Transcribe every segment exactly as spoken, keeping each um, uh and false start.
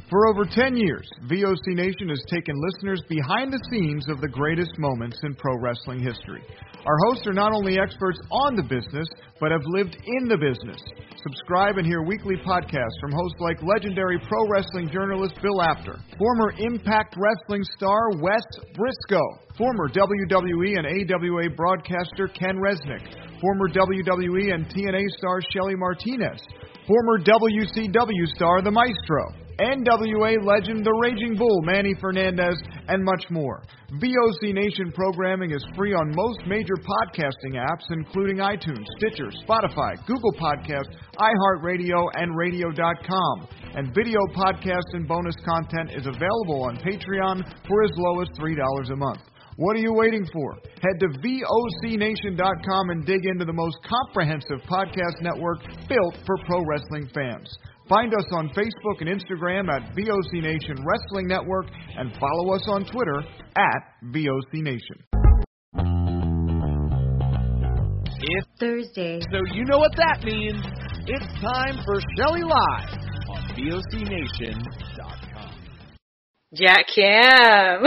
For over ten years, V O C Nation has taken listeners behind the scenes of the greatest moments in pro wrestling history. Our hosts are not only experts on the business, but have lived in the business. Subscribe and hear weekly podcasts from hosts like legendary pro wrestling journalist Bill Apter, former Impact Wrestling star Wes Briscoe, former W W E and A W A broadcaster Ken Resnick, former W W E and T N A star Shelly Martinez, former W C W star The Maestro, N W A legend The Raging Bull Manny Fernandez, and much more. V O C Nation programming is free on most major podcasting apps, including iTunes, Stitcher, Spotify, Google Podcasts, iHeartRadio, and radio dot com. And video podcast and bonus content is available on Patreon for as low as three dollars a month. What are you waiting for? Head to V O C Nation dot com and dig into the most comprehensive podcast network built for pro wrestling fans. Find us on Facebook and Instagram at V O C Nation Wrestling Network and follow us on Twitter at V O C Nation. It's Thursday. So you know what that means. It's time for Shelly Live on V O C Nation dot com. Jack Cam.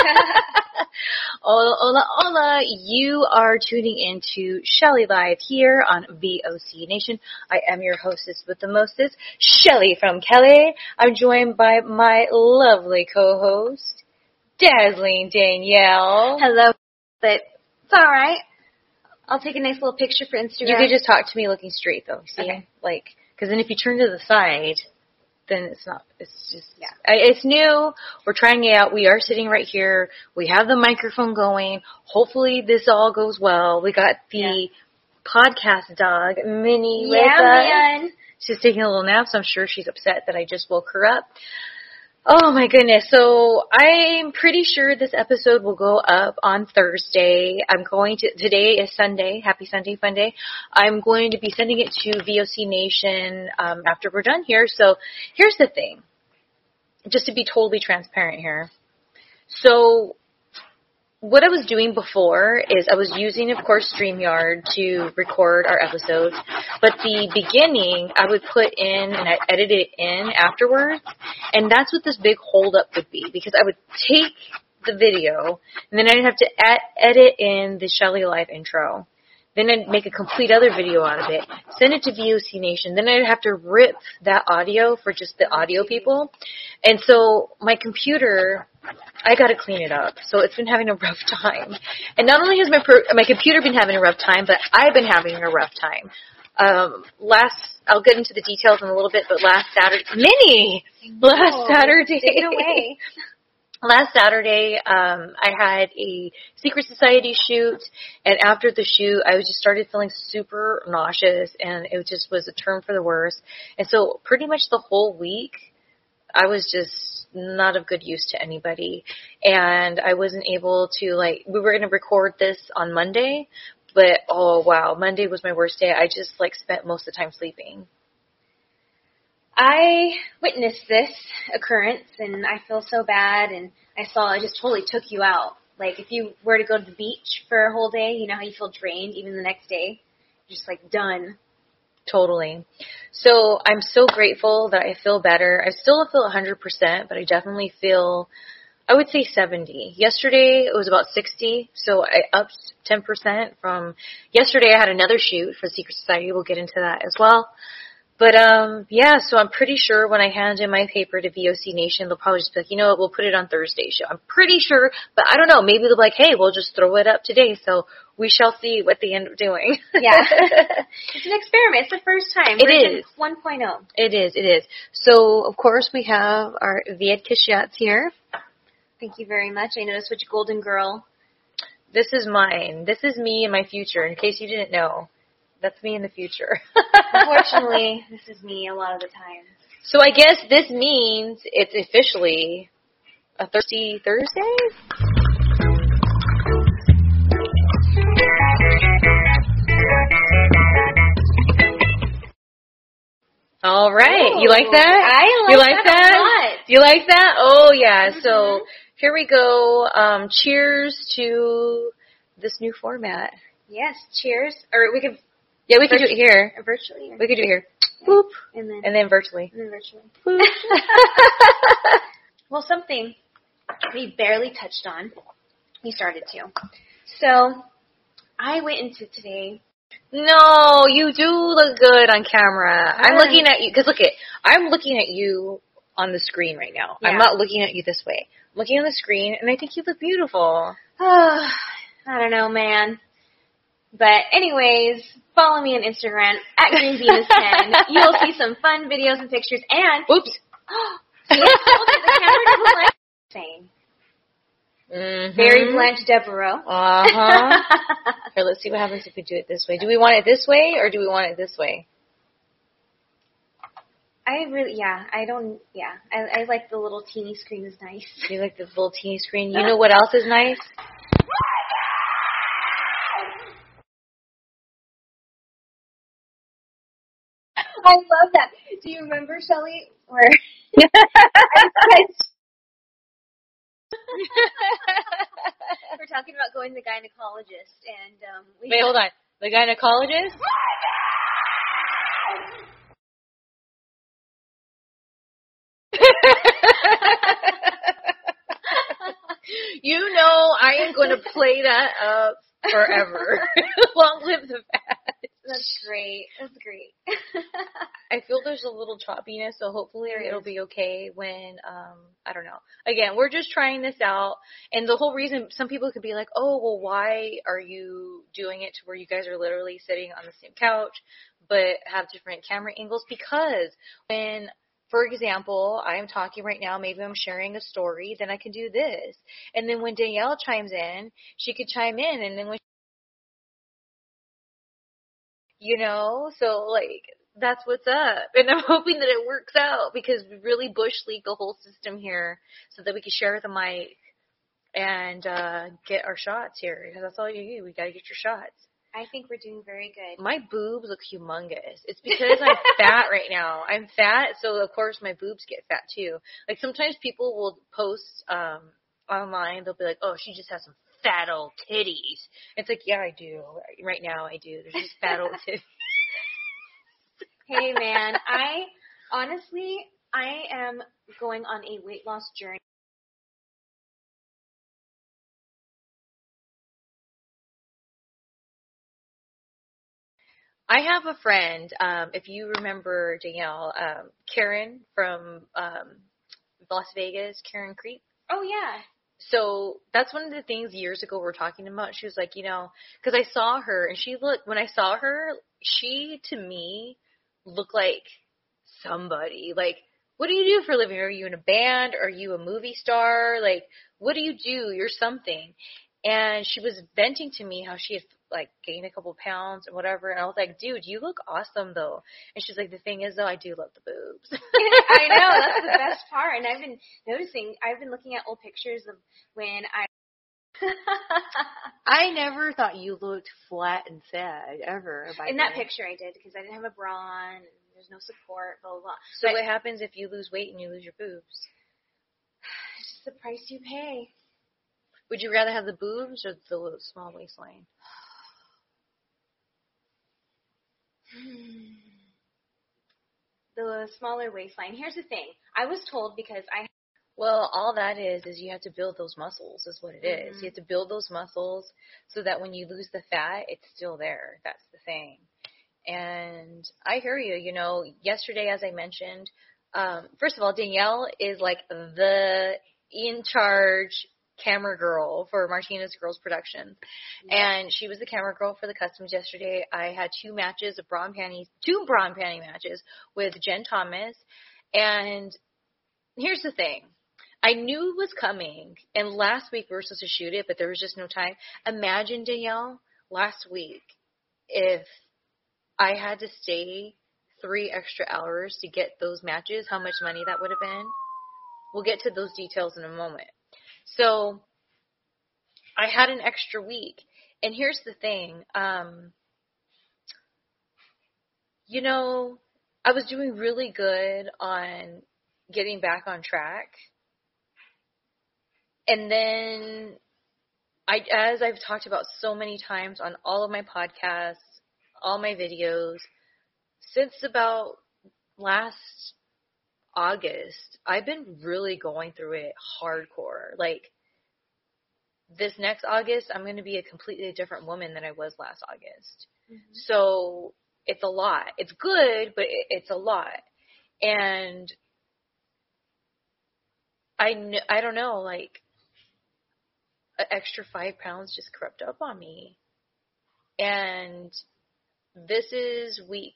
Hola, hola, hola. You are tuning into Shelly Live here on V O C Nation. I am your hostess with the mostest, Shelly from Kelly. I'm joined by my lovely co-host, Dazzling Danielle. Hello. But it's all right. I'll take a nice little picture for Instagram. You could just talk to me looking straight, though. See? Okay. Like, because then if you turn to the side, then it's not, it's just, yeah. It's new. We're trying it out. We are sitting right here. We have the microphone going. Hopefully this all goes well. We got the yeah. podcast dog, Minnie, yeah, with us. Man. She's taking a little nap, so I'm sure she's upset that I just woke her up. Oh my goodness. So I'm pretty sure this episode will go up on Thursday. I'm going to, today is Sunday. Happy Sunday, fun day. I'm going to be sending it to V O C Nation um, after we're done here. So here's the thing, just to be totally transparent here. So what I was doing before is I was using, of course, StreamYard to record our episodes, but the beginning I would put in and I edit it in afterwards, and that's what this big holdup would be, because I would take the video, and then I'd have to ed- edit in the Shelly Live intro. Then I'd make a complete other video out of it, send it to V O C Nation. Then I'd have to rip that audio for just the audio people. And so my computer, I got to clean it up. So it's been having a rough time. And not only has my per- my computer been having a rough time, but I've been having a rough time. Um, last, I'll get into the details in a little bit, but last Saturday, Minnie, last oh, Saturday. Take it away. Last Saturday, um, I had a Secret Society shoot, and after the shoot, I just started feeling super nauseous, and it just was a turn for the worse. And so pretty much the whole week, I was just not of good use to anybody, and I wasn't able to, like, we were going to record this on Monday, but, oh, wow, Monday was my worst day. I just, like, spent most of the time sleeping. I witnessed this occurrence, and I feel so bad, and I saw it just totally took you out. Like, if you were to go to the beach for a whole day, you know how you feel drained even the next day? You're just, like, done. Totally. So I'm so grateful that I feel better. I still don't feel one hundred percent, but I definitely feel, I would say seventy. Yesterday, it was about sixty, so I upped ten percent from yesterday. I had another shoot for Secret Society. We'll get into that as well. But, um, yeah, so I'm pretty sure when I hand in my paper to V O C Nation, they'll probably just be like, you know what, we'll put it on Thursday's show. I'm pretty sure, but I don't know. Maybe they'll be like, hey, we'll just throw it up today. So we shall see what they end up doing. Yeah. It's an experiment. It's the first time. It Version is. one point oh. It is. It is. So, of course, we have our Viet Kishyats here. Thank you very much. I noticed which golden girl. This is mine. This is me in my future, in case you didn't know. That's me in the future. Unfortunately, this is me a lot of the time. So I guess this means it's officially a Thirsty Thursday? All right. Ooh, you like that? I like, you like that, that? a lot. You like that? Oh, yeah. Mm-hmm. So here we go. Um, cheers to this new format. Yes, cheers. Or we could... Yeah, we could do it here. Virtually? Or? We could do it here. Boop. And then, and then virtually. And then virtually. Boop. something we barely touched on. We started to. So I went into today. No, you do look good on camera. I'm looking at you, because look at, I'm looking at you on the screen right now. Yeah. I'm not looking at you this way. I'm looking on the screen, and I think you look beautiful. Oh, I don't know, man. But anyways, follow me on Instagram, at Green Venus ten. You'll see some fun videos and pictures, and... Oops. See, I told you the camera doesn't like saying. Mm-hmm. Very Blanche Devereaux. Uh-huh. Here, let's see what happens if we do it this way. Do we want it this way, or do we want it this way? I really, yeah, I don't, yeah. I, I like the little teeny screen is nice. You like the little teeny screen? You know what else is nice? I love that. Do you remember, Shelly, where we're talking about going to the gynecologist, and um, we wait, hold on. The gynecologist? You know, I am going to play that up forever. Long live the fat. That's great. That's great. I feel there's a little choppiness, so hopefully there it'll is. be okay when, um, I don't know. Again, we're just trying this out, and the whole reason, some people could be like, oh, well, why are you doing it to where you guys are literally sitting on the same couch, but have different camera angles? Because when, for example, I'm talking right now, maybe I'm sharing a story, then I can do this. And then when Danielle chimes in, she could chime in, and then when you know, so, like, that's what's up. And I'm hoping that it works out, because we really bush league the whole system here so that we can share the mic and uh, get our shots here. Because that's all you do. We got to get your shots. I think we're doing very good. My boobs look humongous. It's because I'm fat right now. I'm fat, so, of course, my boobs get fat, too. Like, sometimes people will post um, online. They'll be like, oh, she just has some fat old titties. It's like, yeah, I do. Right now, I do. There's just fat old titties. Hey, man, I, honestly, I am going on a weight loss journey. I have a friend, um, if you remember Danielle, um, Karen from um, Las Vegas, Karen Creep. Oh, yeah. So that's one of the things years ago we were talking about. She was like, you know, because I saw her, and she looked, when I saw her, she, to me, looked like somebody. Like, what do you do for a living? Are you in a band? Are you a movie star? Like, what do you do? You're something. And she was venting to me how she had, like, gained a couple pounds or whatever. And I was like, dude, you look awesome, though. And she's like, the thing is, though, I do love the boobs. I know. That's the best part. And I've been noticing, I've been looking at old pictures of when I... I never thought you looked flat and sad, ever. In that picture I did, because I didn't have a bra on, and there's no support, blah, blah, blah. So but what happens if you lose weight and you lose your boobs? It's just the price you pay. Would you rather have the boobs or the little small waistline? The smaller waistline. Here's the thing. I was told because I... Well, all that is, is you have to build those muscles is what it is. Mm-hmm. You have to build those muscles so that when you lose the fat, it's still there. That's the thing. And I hear you. You know, yesterday, as I mentioned, um, first of all, Danielle is like the in-charge camera girl for Martinez Girls Productions. Yeah. And she was the camera girl for the customs yesterday. I had two matches of bra and panties, two bra and panty matches with Jen Thomas. And here's the thing. I knew it was coming, and last week we were supposed to shoot it, but there was just no time. Imagine, Danielle, last week, if I had to stay three extra hours to get those matches, how much money that would have been. We'll get to those details in a moment. So I had an extra week, and here's the thing. Um, you know, I was doing really good on getting back on track. And then, I, as I've talked about so many times on all of my podcasts, all my videos, since about last August, I've been really going through it hardcore. Like, this next August, I'm going to be a completely different woman than I was last August. Mm-hmm. So it's a lot. It's good, but it, it's a lot. And I, kn- I don't know, like, an extra five pounds just crept up on me. And this is week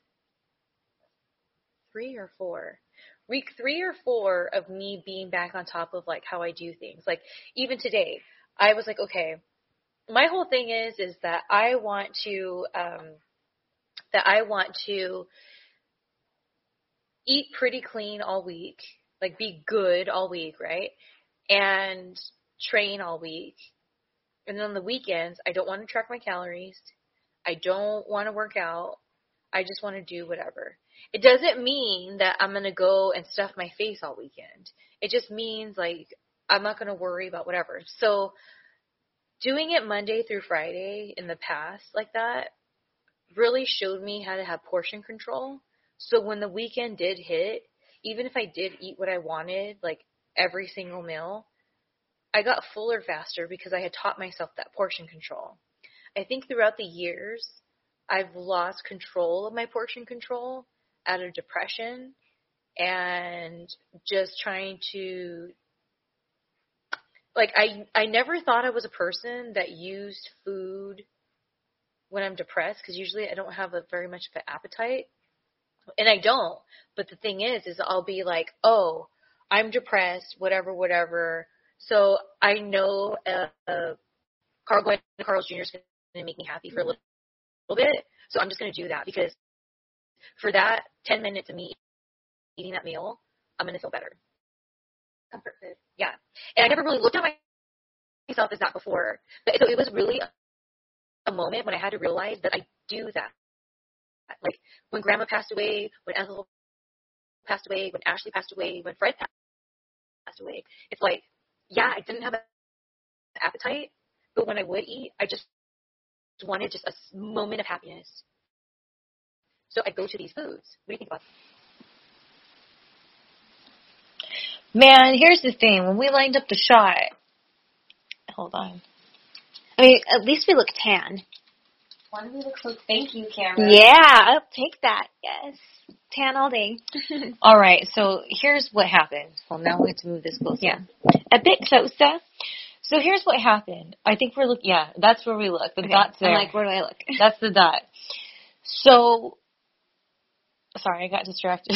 three or four. Week three or four of me being back on top of, like, how I do things. Like, even today, I was like, okay, my whole thing is, is that I want to, um, that I want to eat pretty clean all week, like, be good all week, right? And train all week. And then on the weekends, I don't want to track my calories. I don't want to work out. I just want to do whatever. It doesn't mean that I'm going to go and stuff my face all weekend. It just means, like, I'm not going to worry about whatever. So doing it Monday through Friday in the past like that really showed me how to have portion control. So when the weekend did hit, even if I did eat what I wanted, like every single meal, I got fuller faster because I had taught myself that portion control. I think throughout the years, I've lost control of my portion control out of depression and just trying to, like, I, I never thought I was a person that used food when I'm depressed, because usually I don't have a very much of an appetite. And I don't. But the thing is, is I'll be like, oh, I'm depressed, whatever, whatever. So I know uh, uh, Carl going to Carl's Junior is going to make me happy for a little, little bit. So I'm just going to do that, because for that ten minutes of me eating that meal, I'm going to feel better. Comfort food. Yeah. And I never really looked at myself as that before. But so it was really a, a moment when I had to realize that I do that. Like when Grandma passed away, when Ethel passed away, when Ashley passed away, when Fred passed away. It's like, yeah, I didn't have an appetite, but when I would eat, I just wanted just a moment of happiness. So I'd go to these foods. What do you think about that? Man, here's the thing. When we lined up the shot, hold on. I mean, at least we look tan. Why do we look so, thank you, camera. Yeah, I'll take that. Yes. Tan all day. All right, so here's what happened. Well, now we have to move this closer. Yeah. A bit closer. So here's what happened. I think we're looking, yeah, that's where we look. The okay. dot's there. I'm like, where do I look? That's the dot. So, sorry, I got distracted.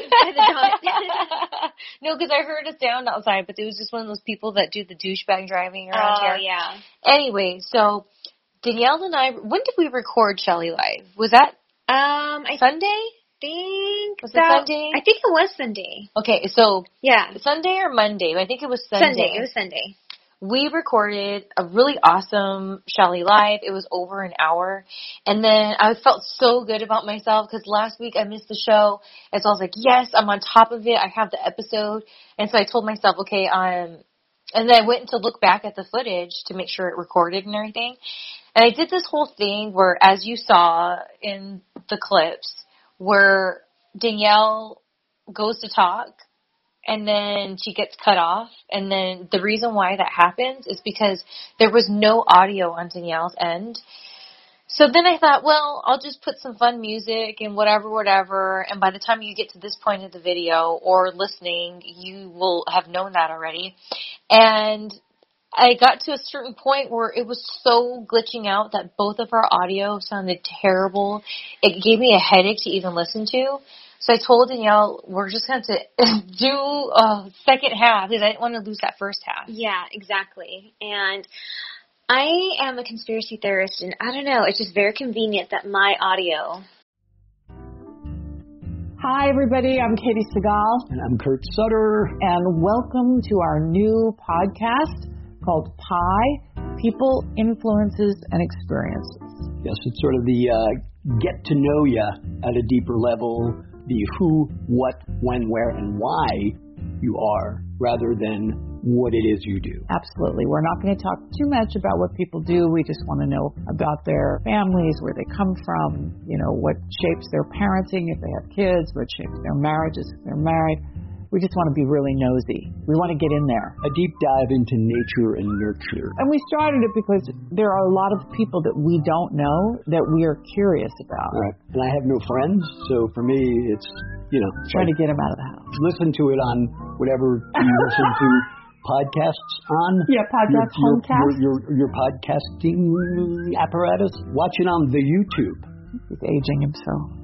No, because I heard a sound outside, but it was just one of those people that do the douchebag driving around oh, here. Oh, yeah. Anyway, so Danielle and I, when did we record Shelly Live? Was that um, I Sunday? think Was that, it Sunday? I think it was Sunday. Okay, so yeah, Sunday or Monday? I think it was Sunday. Sunday. It was Sunday. We recorded a really awesome Shelly Live. It was over an hour. And then I felt so good about myself because last week I missed the show. And so I was like, yes, I'm on top of it. I have the episode. And so I told myself, okay, um, and then I went to look back at the footage to make sure it recorded and everything. And I did this whole thing where, as you saw in the clips, where Danielle goes to talk and then she gets cut off. And then the reason why that happens is because there was no audio on Danielle's end. So then I thought, well, I'll just put some fun music and whatever, whatever. And by the time you get to this point of the video or listening, you will have known that already. And I got to a certain point where it was so glitching out that both of our audio sounded terrible. It gave me a headache to even listen to. So I told Danielle, we're just going to do a second half because I didn't want to lose that first half. Yeah, exactly. And I am a conspiracy theorist, and I don't know, it's just very convenient that my audio. Hi, everybody. I'm Katie Segal. And I'm Kurt Sutter. And welcome to our new podcast called Pi, People, Influences, and Experiences. Yes, it's sort of the uh, get to know you at a deeper level, the who, what, when, where, and why you are rather than what it is you do. Absolutely. We're not going to talk too much about what people do. We just want to know about their families, where they come from, you know, what shapes their parenting if they have kids, what shapes their marriages if they're married. We just want to be really nosy. We want to get in there. A deep dive into nature and nurture. And we started it because there are a lot of people that we don't know that we are curious about. Right. And I have no friends, so for me, it's, you know. Trying like, to get them out of the house. Listen to it on whatever you listen to podcasts on. Yeah, podcast, your, homecast. Your, your, your podcasting apparatus. Watch it on the YouTube. He's aging himself.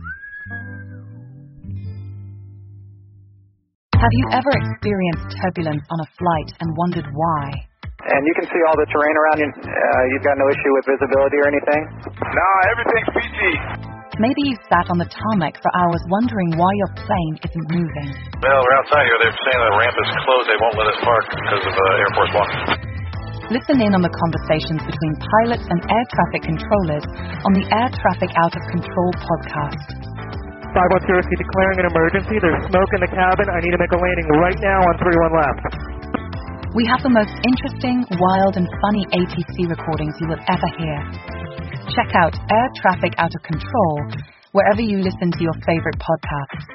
Have you ever experienced turbulence on a flight and wondered why? And you can see all the terrain around you. Uh, you've got no issue with visibility or anything? No, everything's P G. Maybe you sat on the tarmac for hours wondering why your plane isn't moving. Well, we're outside here. They're saying the ramp is closed. They won't let us park because of uh, Air Force One. Listen in on the conversations between pilots and air traffic controllers on the Air Traffic Out of Control podcast. five one zero, declaring an emergency. There's smoke in the cabin. I need to make a landing right now on three one left. We have the most interesting, wild, and funny A T C recordings you will ever hear. Check out Air Traffic Out of Control wherever you listen to your favorite podcasts.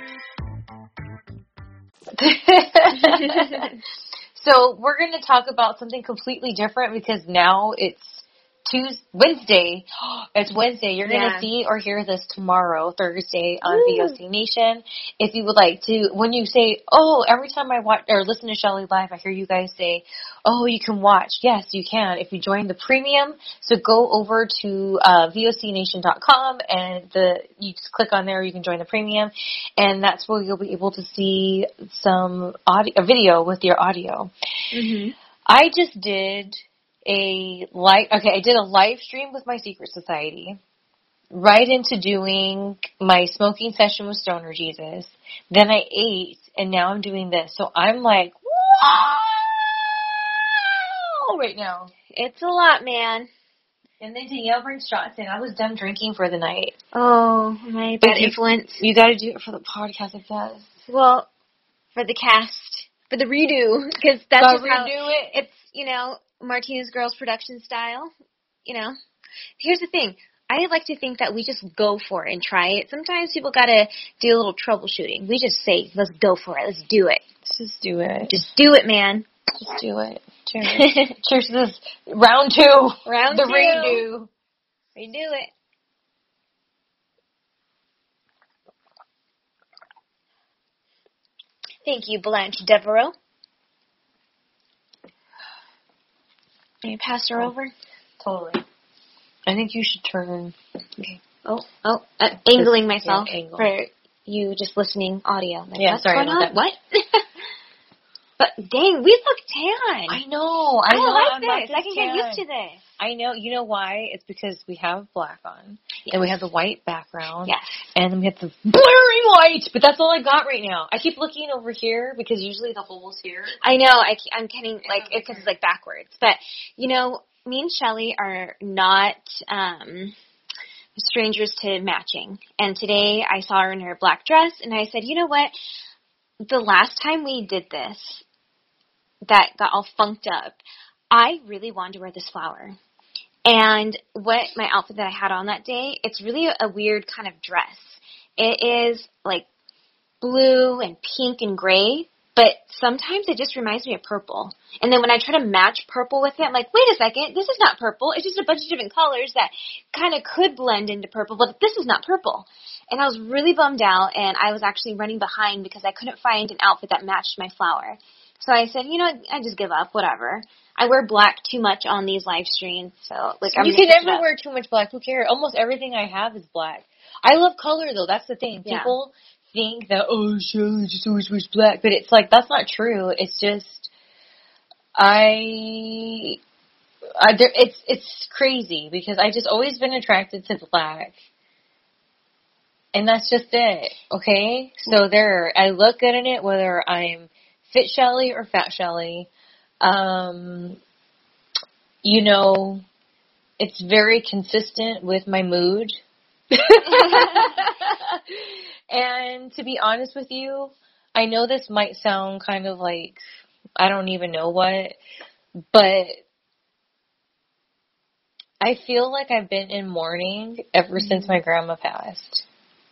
So we're going to talk about something completely different because now it's Tuesday, Wednesday. It's Wednesday. You're going to Yeah. see or hear this tomorrow, Thursday, on Ooh. V O C Nation. If you would like to, when you say, oh, every time I watch or listen to Shelly Live, I hear you guys say, oh, you can watch. Yes, you can if you join the premium. So go over to uh, V O C nation dot com and the you just click on there. You can join the premium, and that's where you'll be able to see some audio, a video with your audio. Mm-hmm. I just did a live, okay, I did a live stream with my secret society, right into doing my smoking session with Stoner Jesus. Then I ate, and now I'm doing this. So I'm like, wow, right now. It's a lot, man. And then Danielle brings shots in. I was done drinking for the night. Oh, my bad influence. You got to do it for the podcast, it does. Well, for the cast, for the redo, because that's I'll just how redo it. It's, you know, Martinez Girls production style. You know, here's the thing. I like to think that we just go for it and try it. Sometimes people got to do a little troubleshooting. We just say, let's go for it. Let's do it. Let's just do it. Just do it, man. Just do it. Cheers. Cheers to this round two. Round the two. redo. Redo it. Thank you, Blanche Devereaux. Can you pass her over? Totally. I think you should turn. Okay. Oh, oh, uh, angling This, myself yeah, angle. for you just listening audio. Like, yeah, what's sorry going about on? that. What? But dang, we look tan. I know. I, I know, like I'm this. Like I can tan. get used to this. I know. You know why? It's because we have black on, yes. and we have the white background, yes. and then we have the blurry white. But that's all I got right now. I keep looking over here because usually the hole's here. I know. I, I'm getting like it because it's like backwards. But you know, me and Shelly are not um, strangers to matching. And today I saw her in her black dress, and I said, you know what? The last time we did this, that got all funked up, I really wanted to wear this flower. And what my outfit that I had on that day, it's really a, a weird kind of dress. It is like blue and pink and gray, but sometimes it just reminds me of purple. And then when I try to match purple with it, I'm like, wait a second, this is not purple. It's just a bunch of different colors that kind of could blend into purple, but this is not purple. And I was really bummed out, and I was actually running behind because I couldn't find an outfit that matched my flower. So I said, you know, I just give up, whatever. I wear black too much on these live streams, so like I'm you can never wear too much black. Who cares? Almost everything I have is black. I love color though. That's the thing. Yeah. People think that oh, Shelly just always wears black, but it's like that's not true. It's just I, I there, it's it's crazy because I just always been attracted to black. And that's just it, okay? So there, I look good in it, whether I'm fit Shelly or fat Shelly. Um, you know, it's very consistent with my mood. And to be honest with you, I know this might sound kind of like, I don't even know what, but I feel like I've been in mourning ever mm-hmm. since my grandma passed.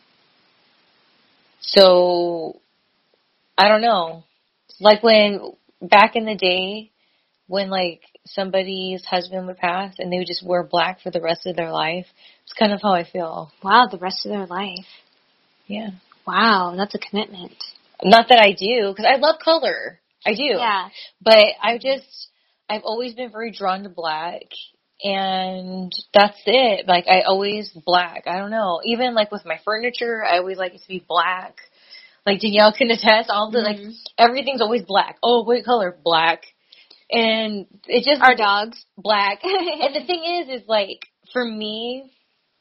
So, I don't know. Like when, back in the day, when like somebody's husband would pass and they would just wear black for the rest of their life, it's kind of how I feel. Wow, the rest of their life. Yeah. Wow, that's a commitment. Not that I do, because I love color. I do. Yeah. But I just, I've always been very drawn to black. And that's it. Like, I always black. I don't know. Even, like, with my furniture, I always like it to be black. Like, Danielle can attest. All the, mm-hmm. like, everything's always black. Oh, what color? Black. And it just... Our dogs. Black. And the thing is, is, like, for me,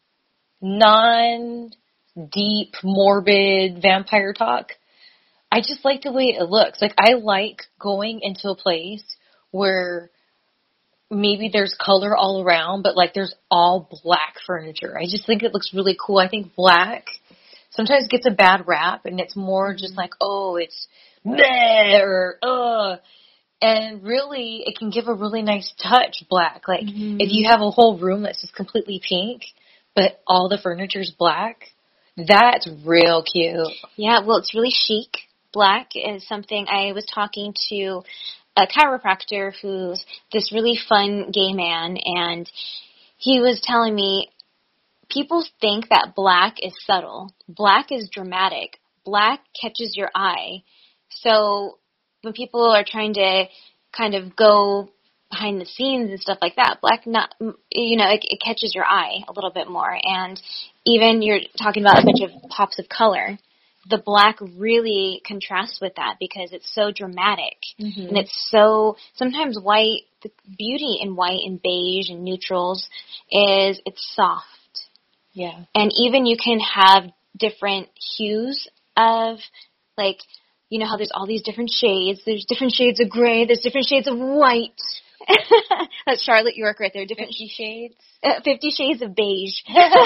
non-deep, morbid vampire talk, I just like the way it looks. Like, I like going into a place where... maybe there's color all around, but like there's all black furniture. I just think it looks really cool. I think black sometimes gets a bad rap, and it's more just like, oh, it's meh or uh, and really it can give a really nice touch. Black, like mm-hmm. if you have a whole room that's just completely pink, but all the furniture's black, that's real cute. Yeah, well, it's really chic. Black is something I was talking to. A chiropractor who's this really fun gay man, and he was telling me people think that black is subtle. Black is dramatic. Black catches your eye. So when people are trying to kind of go behind the scenes and stuff like that, black, not, you know, it, it catches your eye a little bit more. And even you're talking about a bunch of pops of color. The black really contrasts with that because it's so dramatic mm-hmm. and it's so, sometimes white, the beauty in white and beige and neutrals is it's soft. Yeah. And even you can have different hues of, like, you know how there's all these different shades. There's different shades of gray. There's different shades of white. That's Charlotte York right there. Different Fifty Shades. Uh, Fifty Shades of Beige.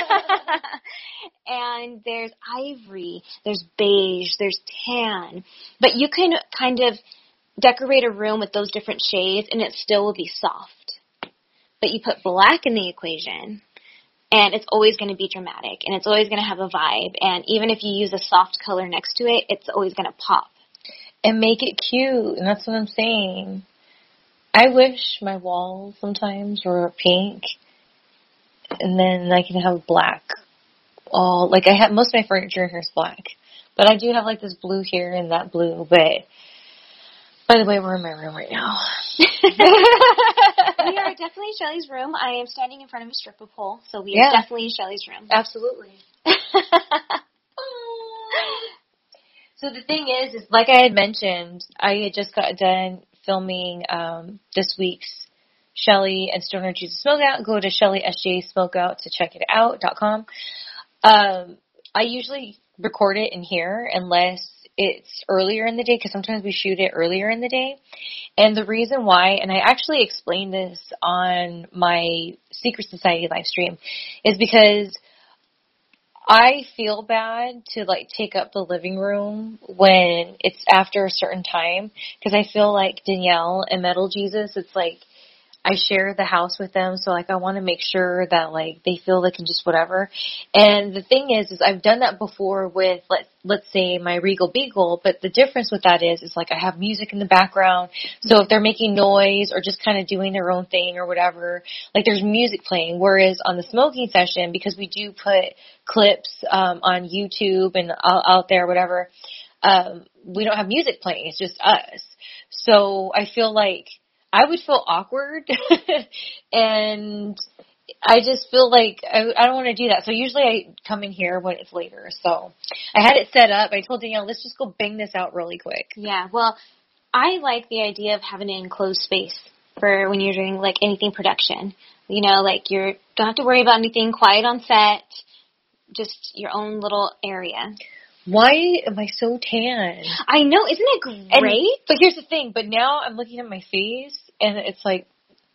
And there's ivory. There's beige. There's tan. But you can kind of decorate a room with those different shades, and it still will be soft. But you put black in the equation, and it's always going to be dramatic, and it's always going to have a vibe. And even if you use a soft color next to it, it's always going to pop. And make it cute, and that's what I'm saying. I wish my walls sometimes were pink, and then I can have black. All like I have most of my furniture here is black, but I do have like this blue here and that blue. But by the way, we're in my room right now. We are definitely in Shelly's room. I am standing in front of a stripper pole, so we yeah. are definitely in Shelly's room. Absolutely. So the thing is, is like I had mentioned, I had just got done filming um, this week's Shelly and Stoner Jesus Smokeout. Go to Shelly S J Smokeout to check it out dot com. Um, I usually record it in here unless it's earlier in the day, because sometimes we shoot it earlier in the day. And the reason why, and I actually explained this on my Secret Society live stream, is because I feel bad to like take up the living room when it's after a certain time, because I feel like Danielle and Metal Jesus, it's like I share the house with them, so like I want to make sure that like they feel they can just whatever. And the thing is, is I've done that before with let let's say my Regal Beagle, but the difference with that is, is like I have music in the background, so if they're making noise or just kind of doing their own thing or whatever, like there's music playing. Whereas on the smoking session, because we do put clips um, on YouTube and out there, whatever, um, we don't have music playing. It's just us. So I feel like I would feel awkward, and I just feel like I, I don't want to do that. So usually I come in here when it's later. So I had it set up. I told Danielle, let's just go bang this out really quick. Yeah, well, I like the idea of having an enclosed space for when you're doing, like, anything production. You know, like, you don't have to worry about anything, quiet on set, just your own little area. Why am I so tan? I know, isn't it great? And, but here's the thing, but now I'm looking at my face, and it's like,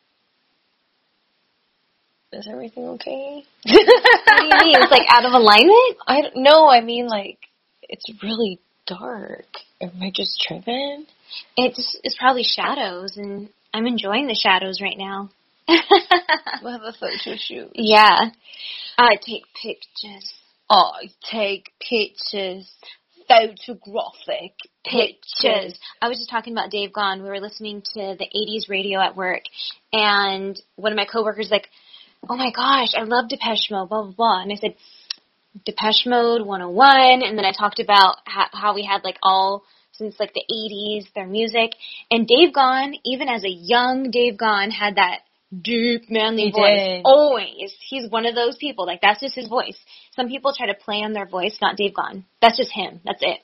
is everything okay? What do you mean? It's like out of alignment? I don't know, I mean like, it's really dark. Am I just tripping? It's, it's probably shadows, and I'm enjoying the shadows right now. We'll have a photo shoot. Yeah. I take pictures. I take pictures. Photographic pictures. I was just talking about Dave Gahan. We were listening to the eighties radio at work, and one of my coworkers was like, oh my gosh, I love Depeche Mode, blah, blah, blah. And I said, Depeche Mode one oh one, and then I talked about how, how we had like all, since like the eighties, their music. And Dave Gahan, even as a young Dave Gahan, had that deep, manly he voice. Did. Always. He's one of those people. Like, that's just his voice. Some people try to play on their voice, not Dave Gahan. That's just him. That's it.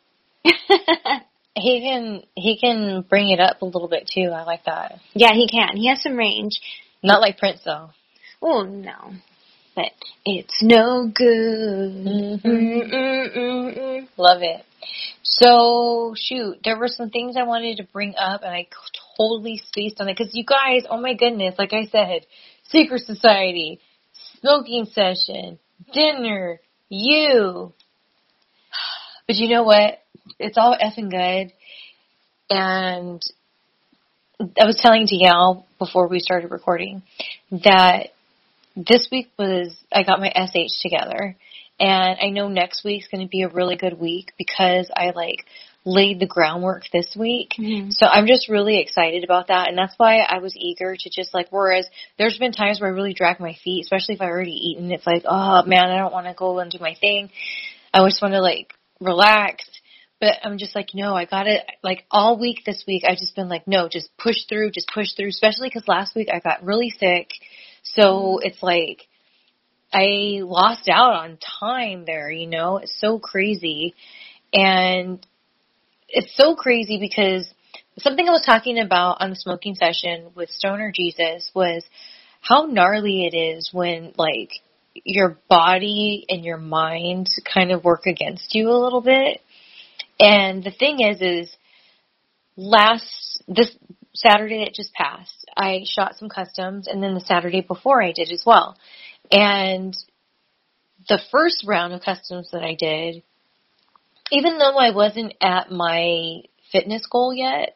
He can he can bring it up a little bit too. I like that. Yeah, he can. He has some range. Not like Prince though. Oh no, but it's no good. Mm-hmm. Mm-mm-mm-mm. Love it. So shoot, there were some things I wanted to bring up, and I totally spaced on it because you guys, oh my goodness, like I said, secret society, smoking session, dinner, you. But you know what? It's all effing good. And I was telling Danielle before we started recording that this week was, I got my S H together. And I know next week's going to be a really good week because I like laid the groundwork this week. Mm-hmm. So I'm just really excited about that. And that's why I was eager to just like, whereas there's been times where I really drag my feet, especially if I already eaten. It's like, oh man, I don't want to go and do my thing. I just want to like relax. But I'm just like, no, I got it. Like all week this week, I've just been like, no, just push through, just push through, especially because last week I got really sick. So it's like I lost out on time there, you know. It's so crazy. And it's so crazy because something I was talking about on the smoking session with Stoner Jesus was how gnarly it is when like your body and your mind kind of work against you a little bit. And the thing is, is last, this Saturday that just passed, I shot some customs, and then the Saturday before I did as well. And the first round of customs that I did, even though I wasn't at my fitness goal yet,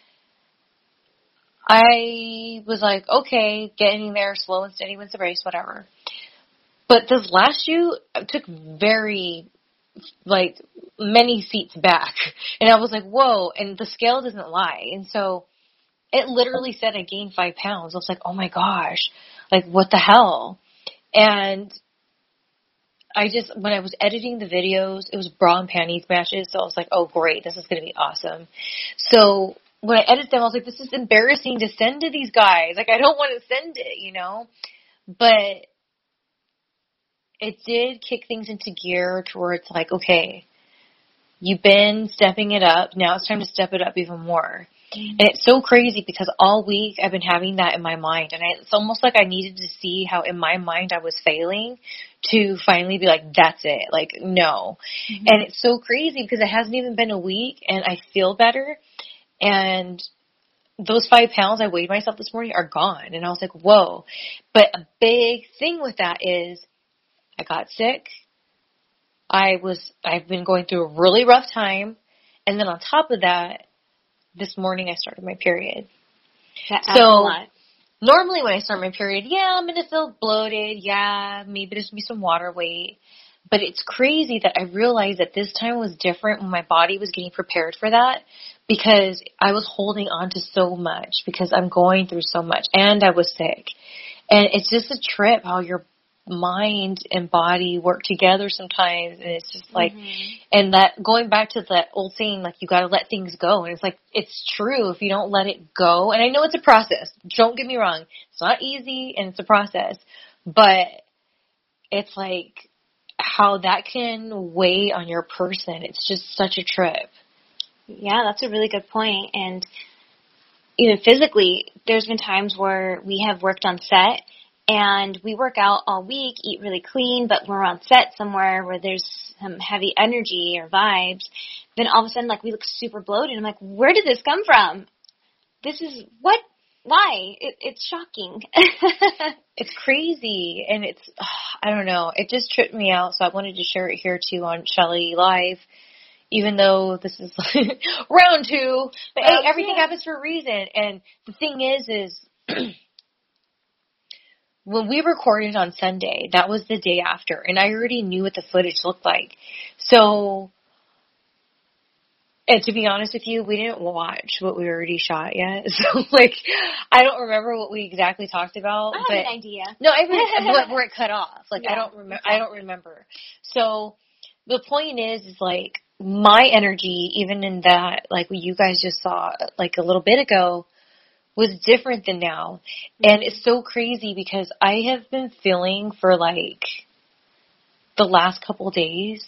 I was like, okay, getting there slow and steady wins the race, whatever. But this last shoot, I took very, like, many seats back. And I was like, whoa, and the scale doesn't lie. And so it literally said I gained five pounds. I was like, oh my gosh, like, what the hell? And I just, when I was editing the videos, it was bra and panties matches. So I was like, oh great, this is going to be awesome. So when I edited them, I was like, this is embarrassing to send to these guys. Like, I don't want to send it, you know? But it did kick things into gear to where it's like, okay, you've been stepping it up. Now it's time to step it up even more. Mm-hmm. And it's so crazy because all week I've been having that in my mind. And I, it's almost like I needed to see how in my mind I was failing to finally be like, that's it. Like, no. Mm-hmm. And it's so crazy because it hasn't even been a week and I feel better. And those five pounds I weighed myself this morning are gone. And I was like, whoa. But a big thing with that is I got sick. I was, I've been going through a really rough time. And then on top of that, this morning I started my period. That so normally when I start my period, yeah, I'm going to feel bloated. Yeah, maybe there's going to be some water weight. But it's crazy that I realized that this time was different when my body was getting prepared for that because I was holding on to so much because I'm going through so much and I was sick. And it's just a trip how your mind and body work together sometimes, and it's just like, mm-hmm. and that going back to that old saying, like, you got to let things go, and it's like, it's true if you don't let it go. And I know it's a process, don't get me wrong, it's not easy and it's a process, but it's like how that can weigh on your person. It's just such a trip. Yeah, that's a really good point. And even physically, there's been times where we have worked on set and we work out all week, eat really clean, but we're on set somewhere where there's some heavy energy or vibes. Then all of a sudden, like, we look super bloated. I'm like, where did this come from? This is, what? Why? It, it's shocking. It's crazy. And it's, I don't know, it just tripped me out. So I wanted to share it here too on Shelly Live. even though this is round two. But Round hey, everything two. happens for a reason. And the thing is, is when we recorded on Sunday, that was the day after, and I already knew what the footage looked like. So, and to be honest with you, we didn't watch what we already shot yet. So, like, I don't remember what we exactly talked about. I have but an idea. No, I really, what, where it cut off. Like, Yeah, I don't remember. exactly. I don't remember. So, the point is, is like my energy, even in that, like what you guys just saw, like a little bit ago, was different than now. And it's so crazy because I have been feeling for like the last couple of days,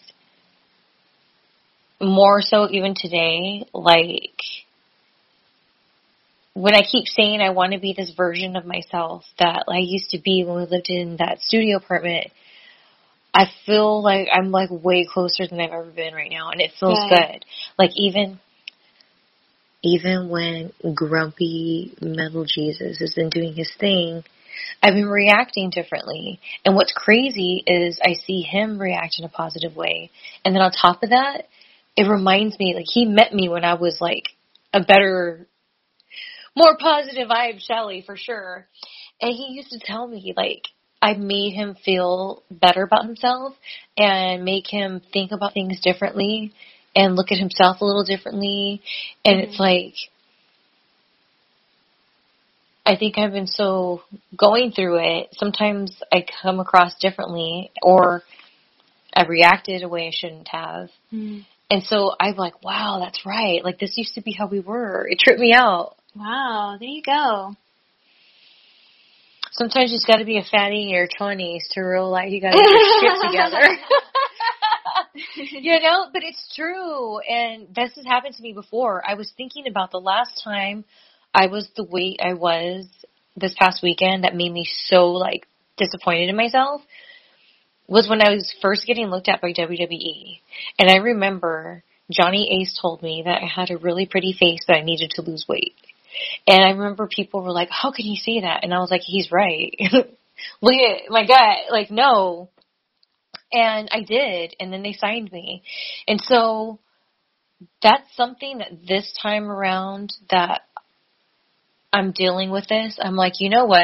more so even today, like when I keep saying I want to be this version of myself that I used to be when we lived in that studio apartment, I feel like I'm like way closer than I've ever been right now, and it feels Good. good. Like even even when Grumpy Metal Jesus has been doing his thing, I've been reacting differently. And what's crazy is I see him react in a positive way. And then on top of that, it reminds me, like, he met me when I was, like, a better, more positive vibe Shelly, for sure. And he used to tell me, like, I made him feel better about himself and make him think about things differently and look at himself a little differently. And mm-hmm. It's like, I think I've been so going through it. Sometimes I come across differently or I've reacted a way I shouldn't have. Mm-hmm. And so I'm like, wow, that's right. Like, this used to be how we were. It tripped me out. Wow, there you go. Sometimes you just got to be a fatty in your twenties to realize you got to get your shit together. You know, but it's true. And this has happened to me before. I was thinking about the last time I was the weight I was this past weekend that made me so, like, disappointed in myself was when I was first getting looked at by W W E. And I remember Johnny Ace told me that I had a really pretty face, but I needed to lose weight. And I remember people were like, how can he say that? And I was like, he's right. Look at my gut. Like, no. And I did. And then they signed me. And so that's something that this time around that I'm dealing with this. I'm like, you know what?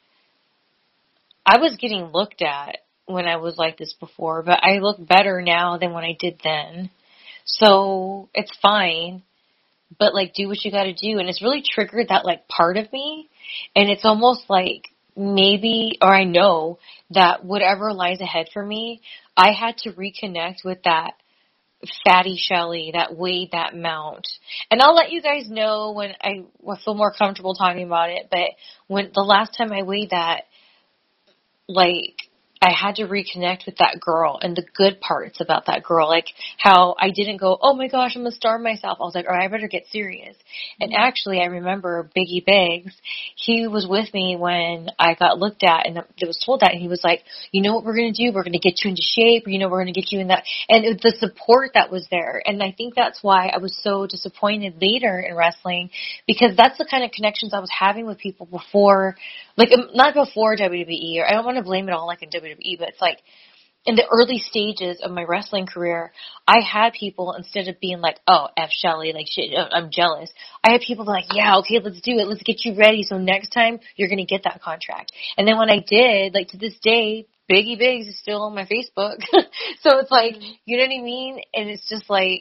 I was getting looked at when I was like this before, but I look better now than when I did then. So it's fine. But, like, do what you got to do. And it's really triggered that, like, part of me. And it's almost like maybe, or I know that whatever lies ahead for me, I had to reconnect with that fatty Shelly that weighed that amount. And I'll let you guys know when I feel more comfortable talking about it. But when the last time I weighed that, like, I had to reconnect with that girl and the good parts about that girl. Like how I didn't go, oh my gosh, I'm going to starve myself. I was like, all right, I better get serious. Mm-hmm. And actually I remember Biggie Biggs, he was with me when I got looked at and it was told that. And he was like, you know what we're going to do? We're going to get you into shape. You know, we're going to get you in that. And it, the support that was there. And I think that's why I was so disappointed later in wrestling, because that's the kind of connections I was having with people before, like not before W W E, or I don't want to blame it all like in W W E, but it's like in the early stages of my wrestling career, I had people, instead of being like, oh, F Shelly, like shit, I'm jealous, I had people like, yeah, okay, let's do it. Let's get you ready. So next time you're going to get that contract. And then when I did, like to this day, Biggie Biggs is still on my Facebook. So it's like, you know what I mean? And it's just like,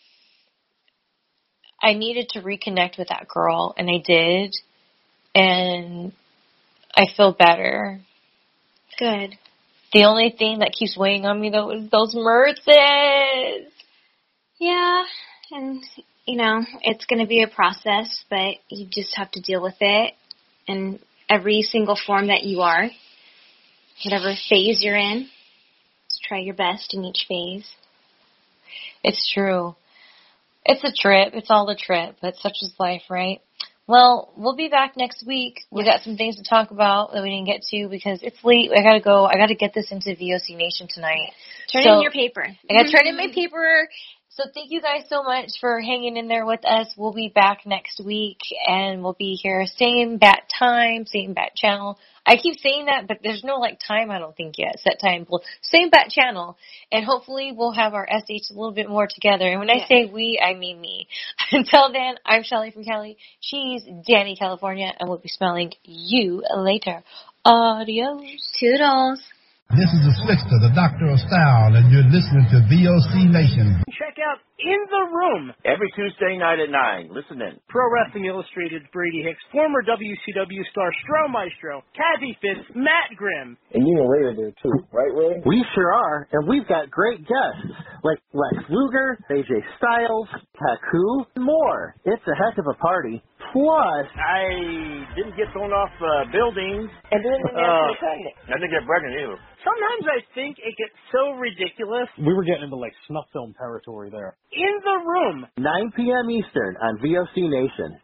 I needed to reconnect with that girl, and I did. And I feel better. Good. The only thing that keeps weighing on me, though, is those Mertzes. Yeah, and, you know, it's going to be a process, but you just have to deal with it in every single form that you are. Whatever phase you're in, just try your best in each phase. It's true. It's a trip. It's all a trip, but such is life, right? Well, we'll be back next week. We got some things to talk about that we didn't get to because it's late. I gotta go. I gotta get this into V O C Nation tonight. Turn so in your paper. I gotta turn in my paper. So thank you guys so much for hanging in there with us. We'll be back next week, and we'll be here same bat time, same bat channel. I keep saying that, but there's no, like, time, I don't think, yet, set time. We'll, same bat channel, and hopefully we'll have our S H a little bit more together. And when I yeah. say we, I mean me. Until then, I'm Shelly from Cali. She's Danny, California, and we'll be smelling you later. Adios. Toodles. This is the Slickster, the Doctor of Style, and you're listening to V O C Nation. Check out In the Room every Tuesday night at nine. Listen in. Pro Wrestling Illustrated's Brady Hicks, former W C W star Stro Maestro, Kathy Fitz, Matt Grimm. And you and Ray are there too, right, Ray? We sure are, and we've got great guests like Lex Luger, A J Styles, Taku, and more. It's a heck of a party. Plus, I didn't get thrown off uh, buildings. And didn't get uh, pregnant. I didn't get pregnant either. Sometimes I think it gets so ridiculous. We were getting into, like, snuff film territory there. In the Room. nine p.m. Eastern on V O C Nation.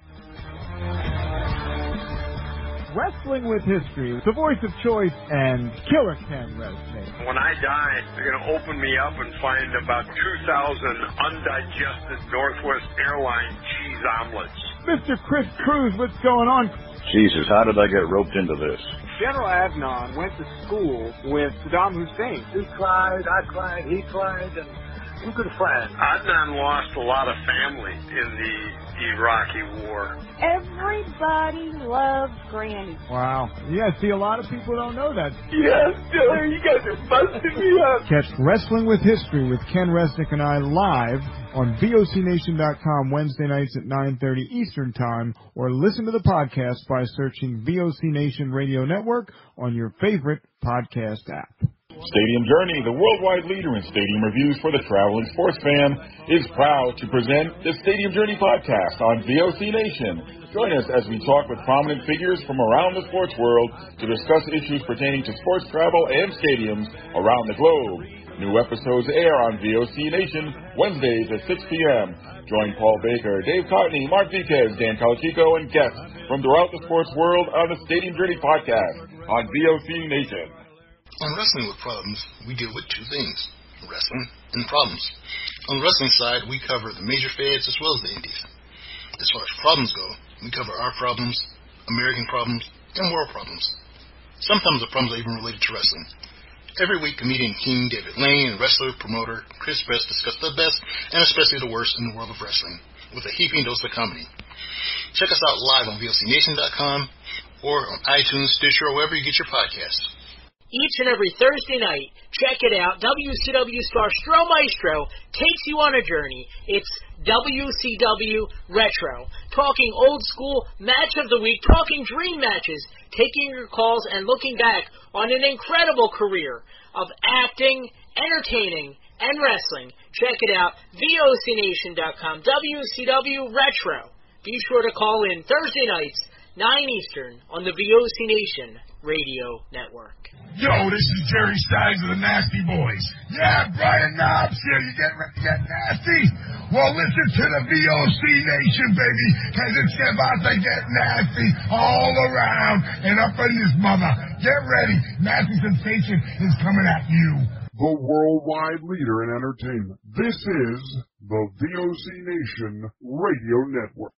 Wrestling with History, the voice of choice, and Killer Ken Resnick. When I die, they're going to open me up and find about two thousand undigested Northwest Airlines cheese omelets. Mister Chris Cruz, what's going on? Jesus, how did I get roped into this? General Adnan went to school with Saddam Hussein. He cried, I cried, he cried, and we could friend. Adnan lost a lot of family in the Iraqi war. Everybody loves Granny. Wow. Yeah, see, a lot of people don't know that. Yes, Diller, you guys are busting me up. Catch Wrestling with History with Ken Resnick and I live on V O C Nation dot com Wednesday nights at nine thirty Eastern Time, or listen to the podcast by searching V O C Nation Radio Network on your favorite podcast app. Stadium Journey, the worldwide leader in stadium reviews for the traveling sports fan, is proud to present the Stadium Journey podcast on V O C Nation. Join us as we talk with prominent figures from around the sports world to discuss issues pertaining to sports travel and stadiums around the globe. New episodes air on V O C Nation Wednesdays at six p.m. Join Paul Baker, Dave Cotney, Mark Viquez, Dan Calachico, and guests from throughout the sports world on the Stadium Journey podcast on V O C Nation. On Wrestling with Problems, we deal with two things, wrestling and problems. On the wrestling side, we cover the major feds as well as the indies. As far as problems go, we cover our problems, American problems, and world problems. Sometimes the problems are even related to wrestling. Every week, comedian King David Lane and wrestler promoter Chris Best discuss the best and especially the worst in the world of wrestling with a heaping dose of comedy. Check us out live on V O C Nation dot com or on iTunes, Stitcher, or wherever you get your podcasts. Each and every Thursday night, check it out, W C W star Stro Maestro takes you on a journey. It's W C W Retro, talking old school match of the week, talking dream matches, taking your calls and looking back on an incredible career of acting, entertaining, and wrestling. Check it out, V O C Nation dot com, W C W Retro. Be sure to call in Thursday nights, nine Eastern, on the V O C Nation Radio Network. Yo, this is Jerry Steins of the Nasty Boys. Yeah, Brian Knobs here. You get ready to get nasty? Well, listen to the V O C Nation, baby, because it's about to get nasty all around and up in this mother. Get ready. Nasty Sensation is coming at you. The worldwide leader in entertainment. This is the V O C Nation Radio Network.